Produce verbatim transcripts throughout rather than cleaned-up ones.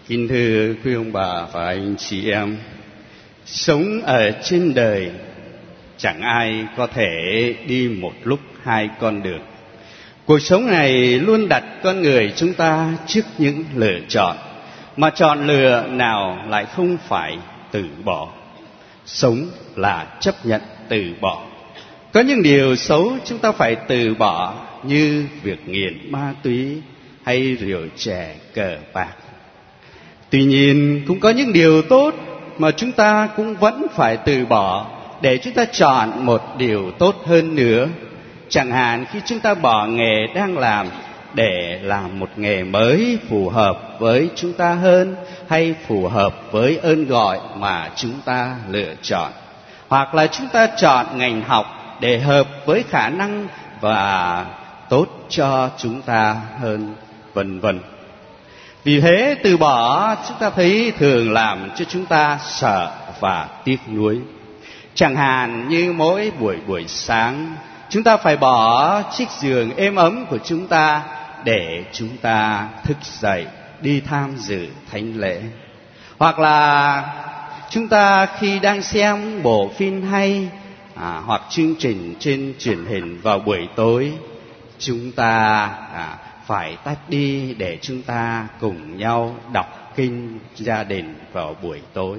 Kính thưa quý ông bà và anh chị em, sống ở trên đời chẳng ai có thể đi một lúc hai con đường. Cuộc sống này luôn đặt con người chúng ta trước những lựa chọn, mà chọn lựa nào lại không phải từ bỏ. Sống là chấp nhận từ bỏ. Có những điều xấu chúng ta phải từ bỏ, như việc nghiện ma túy hay rượu chè cờ bạc. Tuy nhiên cũng có những điều tốt mà chúng ta cũng vẫn phải từ bỏ để chúng ta chọn một điều tốt hơn nữa. Chẳng hạn khi chúng ta bỏ nghề đang làm để làm một nghề mới phù hợp với chúng ta hơn, hay phù hợp với ơn gọi mà chúng ta lựa chọn. Hoặc là chúng ta chọn ngành học để hợp với khả năng và tốt cho chúng ta hơn, vân vân. Vì thế từ bỏ chúng ta thấy thường làm cho chúng ta sợ và tiếc nuối. Chẳng hạn như mỗi buổi buổi sáng chúng ta phải bỏ chiếc giường êm ấm của chúng ta để chúng ta thức dậy đi tham dự thánh lễ. Hoặc là chúng ta khi đang xem bộ phim hay à, hoặc chương trình trên truyền hình vào buổi tối, chúng ta à, phải tắt đi để chúng ta cùng nhau đọc kinh gia đình vào buổi tối.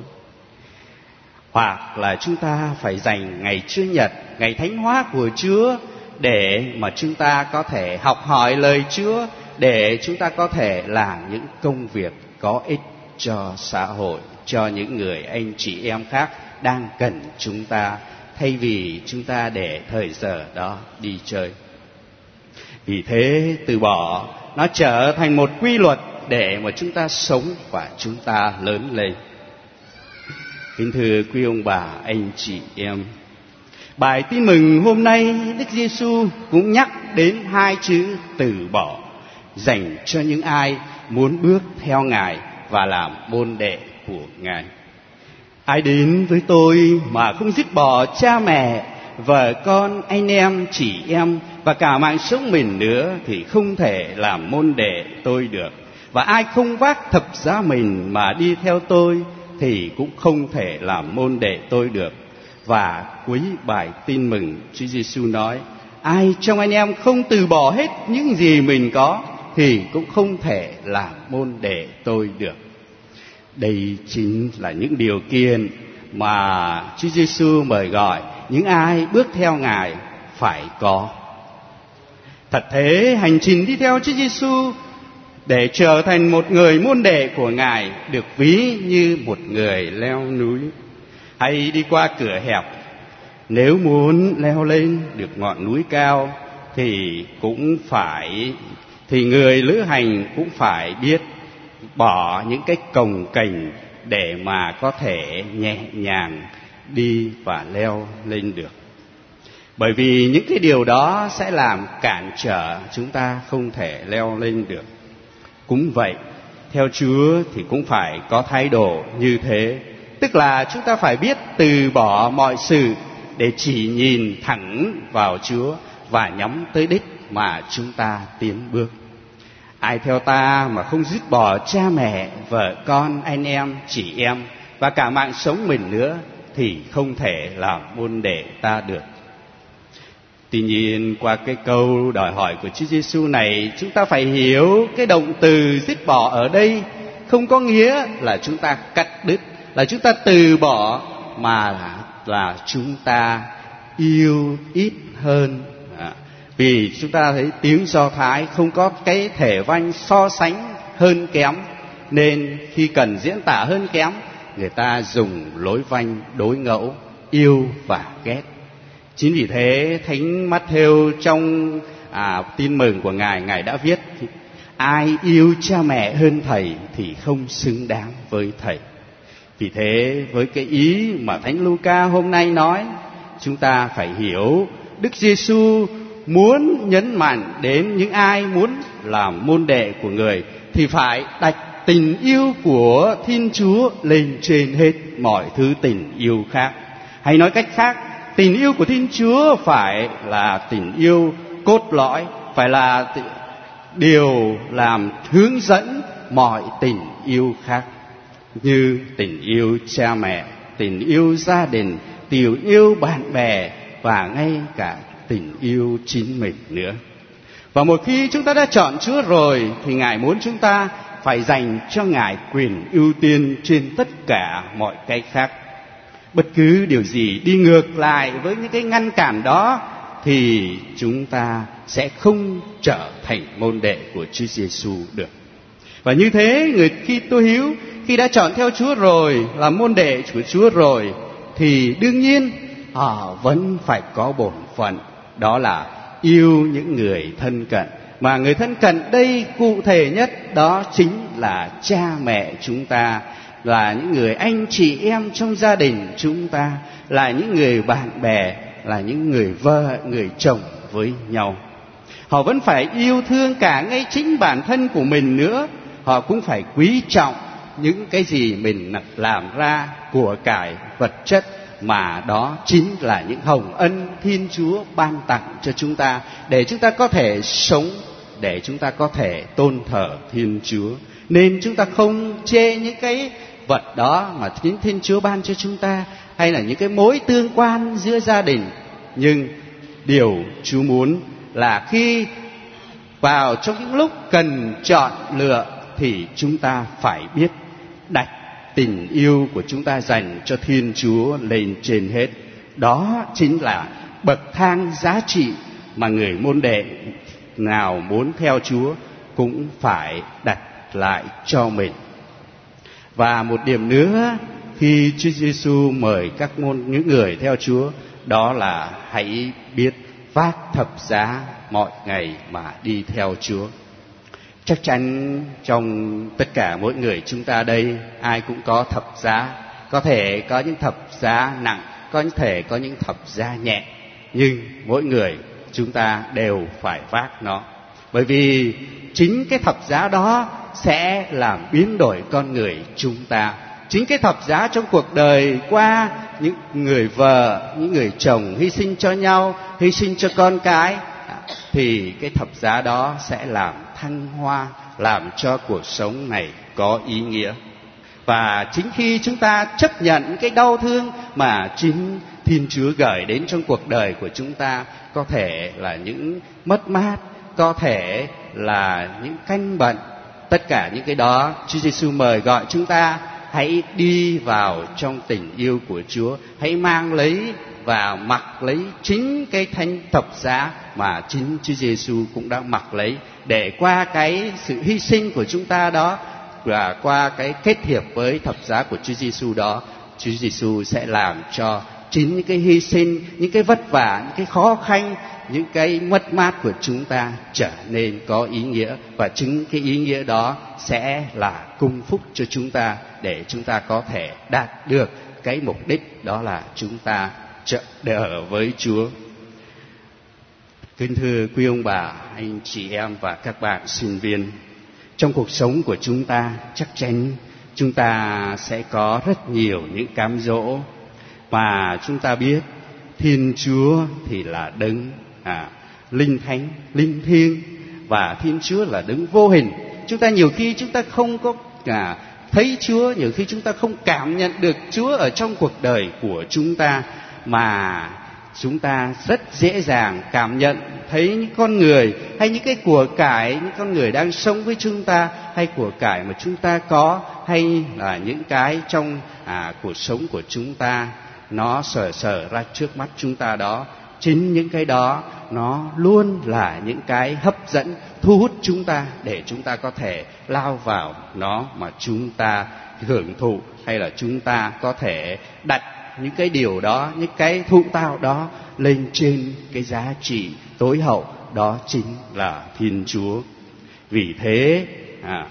Hoặc là chúng ta phải dành ngày Chủ nhật, ngày thánh hóa của Chúa, để mà chúng ta có thể học hỏi lời Chúa, để chúng ta có thể làm những công việc có ích cho xã hội, cho những người anh chị em khác đang cần chúng ta, thay vì chúng ta để thời giờ đó đi chơi. Vì thế từ bỏ nó trở thành một quy luật để mà chúng ta sống và chúng ta lớn lên. Kính thưa quý ông bà, anh chị em, bài tin mừng hôm nay Đức Giêsu cũng nhắc đến hai chữ từ bỏ, dành cho những ai muốn bước theo Ngài và làm môn đệ của Ngài. Ai đến với tôi mà không dứt bỏ cha mẹ, vợ con, anh em, chị em và cả mạng sống mình nữa thì không thể làm môn đệ tôi được. Và ai không vác thập giá mình mà đi theo tôi thì cũng không thể làm môn đệ tôi được. Và cuối bài tin mừng, Chúa Giêsu nói: ai trong anh em không từ bỏ hết những gì mình có thì cũng không thể làm môn đệ tôi được. Đây chính là những điều kiện mà Chúa Giêsu mời gọi những ai bước theo Ngài phải có. Thật thế, hành trình đi theo Chúa Giêsu để trở thành một người môn đệ của Ngài được ví như một người leo núi hay đi qua cửa hẹp. Nếu muốn leo lên được ngọn núi cao thì cũng phải thì người lữ hành cũng phải biết bỏ những cái cồng kềnh để mà có thể nhẹ nhàng đi và leo lên được. Bởi vì những cái điều đó sẽ làm cản trở chúng ta không thể leo lên được. Cũng vậy, theo Chúa thì cũng phải có thái độ như thế. Tức là chúng ta phải biết từ bỏ mọi sự để chỉ nhìn thẳng vào Chúa và nhắm tới đích mà chúng ta tiến bước. Ai theo ta mà không dứt bỏ cha mẹ, vợ con, anh em, chị em và cả mạng sống mình nữa thì không thể làm môn đệ ta được. Tuy nhiên qua cái câu đòi hỏi của Chúa Giêsu này, chúng ta phải hiểu cái động từ dứt bỏ ở đây không có nghĩa là chúng ta cắt đứt, là chúng ta từ bỏ, mà là, là chúng ta yêu ít hơn. À, vì chúng ta thấy tiếng Do Thái không có cái thể văn so sánh hơn kém, nên khi cần diễn tả hơn kém, người ta dùng lối văn đối ngẫu yêu và ghét. Chính vì thế Thánh Mát-thêu trong à, tin mừng của Ngài, Ngài đã viết: ai yêu cha mẹ hơn thầy thì không xứng đáng với thầy. Vì thế với cái ý mà Thánh Luca hôm nay nói, chúng ta phải hiểu Đức Giêsu muốn nhấn mạnh đến những ai muốn làm môn đệ của người thì phải đặt tình yêu của Thiên Chúa lên trên hết mọi thứ tình yêu khác. Hay nói cách khác, tình yêu của Thiên Chúa phải là tình yêu cốt lõi, phải là điều làm hướng dẫn mọi tình yêu khác, như tình yêu cha mẹ, tình yêu gia đình, tình yêu bạn bè và ngay cả tình yêu chính mình nữa. Và một khi chúng ta đã chọn Chúa rồi thì Ngài muốn chúng ta phải dành cho Ngài quyền ưu tiên trên tất cả mọi cái khác. Bất cứ điều gì đi ngược lại với những cái ngăn cản đó thì chúng ta sẽ không trở thành môn đệ của Chúa Giêsu được. Và như thế, người Kitô hữu khi đã chọn theo Chúa rồi, là môn đệ của Chúa rồi, thì đương nhiên họ vẫn phải có bổn phận, đó là yêu những người thân cận. Mà người thân cận đây cụ thể nhất đó chính là cha mẹ chúng ta, là những người anh chị em trong gia đình chúng ta, là những người bạn bè, là những người vợ, người chồng với nhau. Họ vẫn phải yêu thương cả ngay chính bản thân của mình nữa. Họ cũng phải quý trọng những cái gì mình làm ra của cải vật chất, mà đó chính là những hồng ân Thiên Chúa ban tặng cho chúng ta, để chúng ta có thể sống, để chúng ta có thể tôn thờ Thiên Chúa. Nên chúng ta không chê những cái vật đó mà chính Thiên Chúa ban cho chúng ta, hay là những cái mối tương quan giữa gia đình. Nhưng điều Chúa muốn là khi vào trong những lúc cần chọn lựa thì chúng ta phải biết đặt tình yêu của chúng ta dành cho Thiên Chúa lên trên hết. Đó chính là bậc thang giá trị mà người môn đệ nào muốn theo Chúa cũng phải đặt lại cho mình. Và một điểm nữa, khi Chúa Giêsu mời các môn những người theo Chúa, đó là hãy biết vác thập giá mọi ngày mà đi theo Chúa. Chắc chắn trong tất cả mỗi người chúng ta đây, ai cũng có thập giá. Có thể có những thập giá nặng, có thể có những thập giá nhẹ, nhưng mỗi người chúng ta đều phải vác nó. Bởi vì chính cái thập giá đó sẽ làm biến đổi con người chúng ta. Chính cái thập giá trong cuộc đời qua những người vợ, những người chồng hy sinh cho nhau, hy sinh cho con cái, thì cái thập giá đó sẽ làm thăng hoa, làm cho cuộc sống này có ý nghĩa. Và chính khi chúng ta chấp nhận cái đau thương mà chính Thiên Chúa gửi đến trong cuộc đời của chúng ta, có thể là những mất mát, có thể là những căn bệnh, tất cả những cái đó Chúa Giêsu mời gọi chúng ta hãy đi vào trong tình yêu của Chúa, hãy mang lấy và mặc lấy chính cái thanh thập giá mà chính Chúa Giêsu cũng đã mặc lấy, để qua cái sự hy sinh của chúng ta đó và qua cái kết hiệp với thập giá của Chúa Giêsu đó, Chúa Giêsu sẽ làm cho chính những cái hy sinh, những cái vất vả, những cái khó khăn, những cái mất mát của chúng ta trở nên có ý nghĩa. Và chính cái ý nghĩa đó sẽ là cung phúc cho chúng ta, để chúng ta có thể đạt được cái mục đích, đó là chúng ta trở ở với Chúa. Kính thưa quý ông bà, anh chị em và các bạn sinh viên, trong cuộc sống của chúng ta chắc chắn chúng ta sẽ có rất nhiều những cám dỗ. Và chúng ta biết Thiên Chúa thì là đấng à, linh thánh, linh thiêng, và Thiên Chúa là đấng vô hình. Chúng ta nhiều khi chúng ta không có à, thấy Chúa, nhiều khi chúng ta không cảm nhận được Chúa ở trong cuộc đời của chúng ta, mà chúng ta rất dễ dàng cảm nhận thấy những con người hay những cái của cải, những con người đang sống với chúng ta, hay của cải mà chúng ta có, hay là những cái trong à, cuộc sống của chúng ta nó sờ sờ ra trước mắt chúng ta đó. Chính những cái đó nó luôn là những cái hấp dẫn, thu hút chúng ta để chúng ta có thể lao vào nó mà chúng ta hưởng thụ, hay là chúng ta có thể đặt những cái điều đó, những cái thụ tạo đó lên trên cái giá trị tối hậu, đó chính là Thiên Chúa. Vì thế à,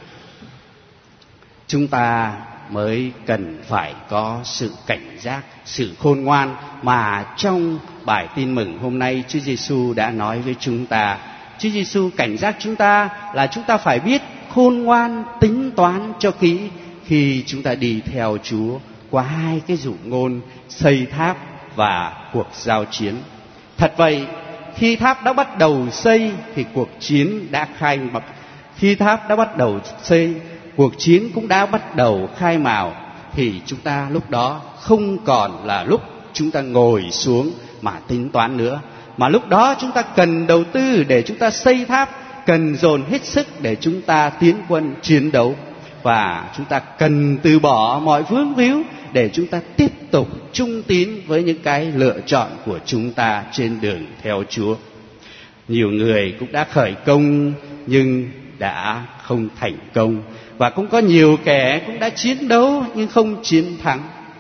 chúng ta mới cần phải có sự cảnh giác, sự khôn ngoan mà trong bài tin mừng hôm nay Chúa Giêsu đã nói với chúng ta. Chúa Giêsu cảnh giác chúng ta là chúng ta phải biết khôn ngoan, tính toán cho kỹ khi chúng ta đi theo Chúa qua hai cái dụ ngôn xây tháp và cuộc giao chiến. Thật vậy, khi tháp đã bắt đầu xây thì cuộc chiến đã khai mạc. Khi tháp đã bắt đầu xây cuộc chiến cũng đã bắt đầu khai mào, thì chúng ta lúc đó không còn là lúc chúng ta ngồi xuống mà tính toán nữa, mà lúc đó chúng ta cần đầu tư để chúng ta xây tháp, cần dồn hết sức để chúng ta tiến quân chiến đấu, và chúng ta cần từ bỏ mọi vướng víu để chúng ta tiếp tục trung tín với những cái lựa chọn của chúng ta trên đường theo Chúa. Nhiều người cũng đã khởi công nhưng đã không thành công, và cũng có nhiều kẻ cũng đã chiến đấu nhưng không chiến thắng,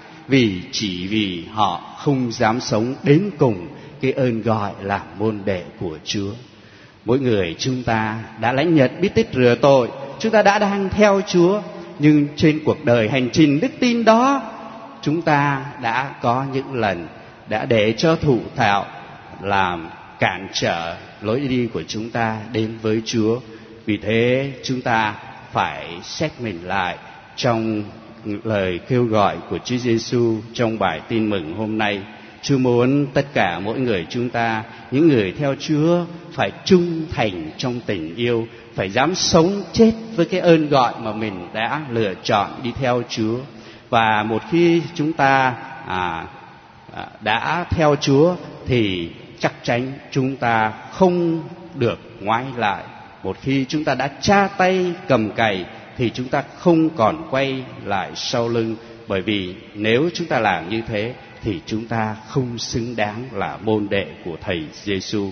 vì chỉ vì họ không dám sống đến cùng cái ơn gọi làm môn đệ của Chúa. Mỗi người chúng ta đã lãnh nhận bí tích rửa tội, chúng ta đã đang theo Chúa, nhưng trên cuộc đời hành trình đức tin đó, chúng ta đã có những lần đã để cho thụ thạo làm cản trở lối đi của chúng ta đến với Chúa. Vì thế chúng ta phải xét mình lại trong lời kêu gọi của Chúa Giêsu trong bài tin mừng hôm nay. Chúa muốn tất cả mỗi người chúng ta, những người theo Chúa, phải trung thành trong tình yêu, phải dám sống chết với cái ơn gọi mà mình đã lựa chọn đi theo Chúa. Và một khi chúng ta à, à, đã theo Chúa thì chắc chắn chúng ta không được ngoái lại. Một khi chúng ta đã tra tay cầm cày thì chúng ta không còn quay lại sau lưng, bởi vì nếu chúng ta làm như thế thì chúng ta không xứng đáng là môn đệ của Thầy Giêsu.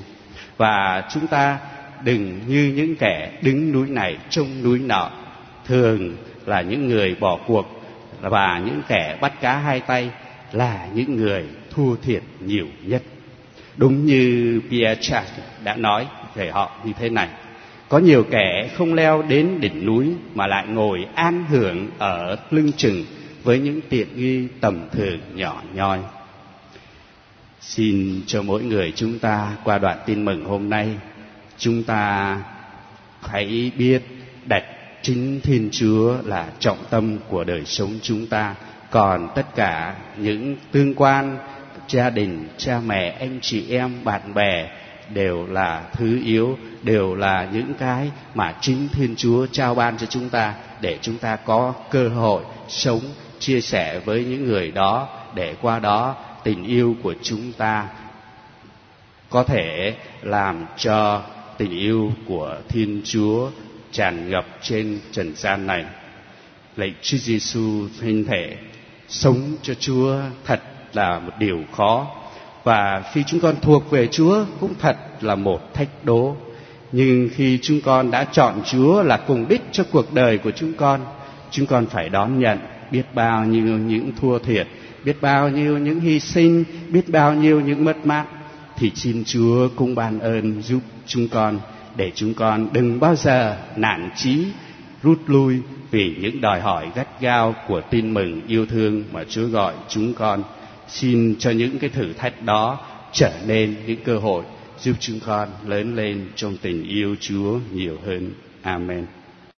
Và chúng ta đừng như những kẻ đứng núi này trông núi nọ, thường là những người bỏ cuộc, và những kẻ bắt cá hai tay là những người thua thiệt nhiều nhất. Đúng như Pierre Chart đã nói về họ như thế này: có nhiều kẻ không leo đến đỉnh núi mà lại ngồi an hưởng ở lưng chừng với những tiện nghi tầm thường nhỏ nhoi. Xin cho mỗi người chúng ta qua đoạn tin mừng hôm nay, chúng ta hãy biết đặt chính Thiên Chúa là trọng tâm của đời sống chúng ta. Còn tất cả những tương quan, gia đình, cha mẹ, anh chị em, bạn bè đều là thứ yếu, đều là những cái mà chính Thiên Chúa trao ban cho chúng ta để chúng ta có cơ hội sống, chia sẻ với những người đó, để qua đó tình yêu của chúng ta có thể làm cho tình yêu của Thiên Chúa tràn ngập trên trần gian này. Lạy Chúa Giêsu hình thể, sống cho Chúa thật là một điều khó, và khi chúng con thuộc về Chúa cũng thật là một thách đố. Nhưng khi chúng con đã chọn Chúa là cùng đích cho cuộc đời của chúng con, chúng con phải đón nhận biết bao nhiêu những thua thiệt, biết bao nhiêu những hy sinh, biết bao nhiêu những mất mát, thì xin Chúa cũng ban ơn giúp chúng con, để chúng con đừng bao giờ nản chí rút lui vì những đòi hỏi gắt gao của tin mừng yêu thương mà Chúa gọi chúng con. Xin cho những cái thử thách đó trở nên những cơ hội giúp chúng con lớn lên trong tình yêu Chúa nhiều hơn. Amen.